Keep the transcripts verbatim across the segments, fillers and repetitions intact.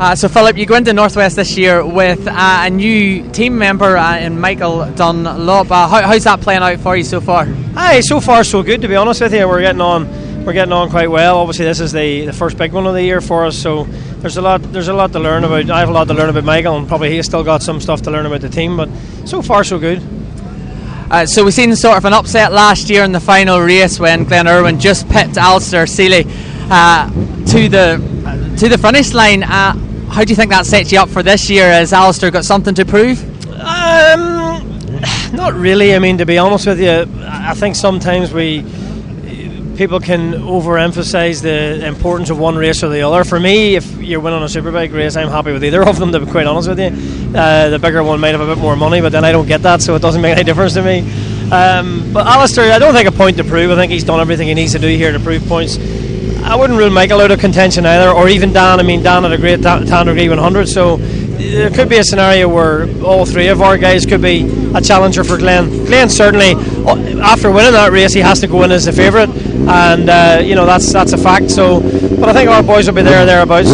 Uh, so Philip, you go into Northwest this year with uh, a new team member uh, in Michael Dunlop. Uh, how, how's that playing out for you so far? Aye, so far so good, to be honest with you. We're getting on we're getting on quite well. Obviously this is the, the first big one of the year for us, so there's a lot there's a lot to learn about. I have a lot to learn about Michael, and probably he's still got some stuff to learn about the team, but so far so good. Uh, so we've seen sort of an upset last year in the final race when Glen Irwin just pipped Alistair Seeley uh, to the to the finish line. Uh, how do you think that sets you up for this year? Has Alistair got something to prove? Um, not really. I mean, to be honest with you, I think sometimes we people can overemphasise the importance of one race or the other. For me, if you're winning a superbike race, I'm happy with either of them, to be quite honest with you. Uh, the bigger one might have a bit more money, but then I don't get that, so it doesn't make any difference to me. Um, but Alistair, I don't think a point to prove. I think he's done everything he needs to do here to prove points. I wouldn't rule Michael out of contention either, or even Dan. I mean, Dan had a great Tandragee one hundred, so there could be a scenario where all three of our guys could be a challenger for Glen. Glen certainly, after winning that race, he has to go in as the favourite, and uh, you know that's that's a fact. So, but I think our boys will be there thereabouts.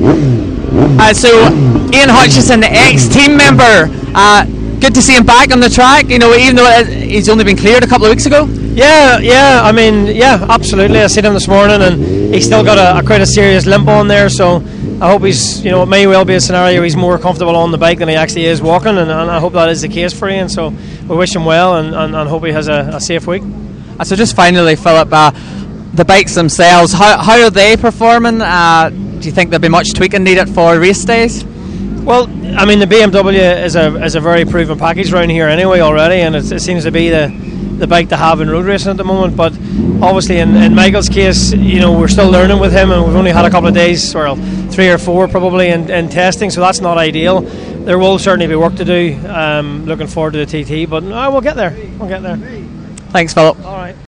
Uh, so, Ian Hutchison, the ex-team member, uh, good to see him back on the track. You know, even though he's only been cleared a couple of weeks ago. Yeah, yeah. I mean, yeah, absolutely. I seen him this morning, and he's still got a, a quite a serious limp on there. So I hope he's, you know, it may well be a scenario he's more comfortable on the bike than he actually is walking, and, and I hope that is the case for Ian. So we wish him well, and, and, and hope he has a, a safe week. Uh, so just finally, Philip, uh, the bikes themselves, how how are they performing? Uh, do you think there'll be much tweaking needed for race days? Well, I mean, the B M W is a is a very proven package around here anyway already, and it, it seems to be the the bike to have in road racing at the moment. But obviously in, in Michael's case, you know, we're still learning with him, and we've only had a couple of days, or three or four probably, in, in testing, so that's not ideal. There will certainly be work to do. Um, looking forward to the T T, but no, we'll get there. We'll get there. Thanks, Philip. All right.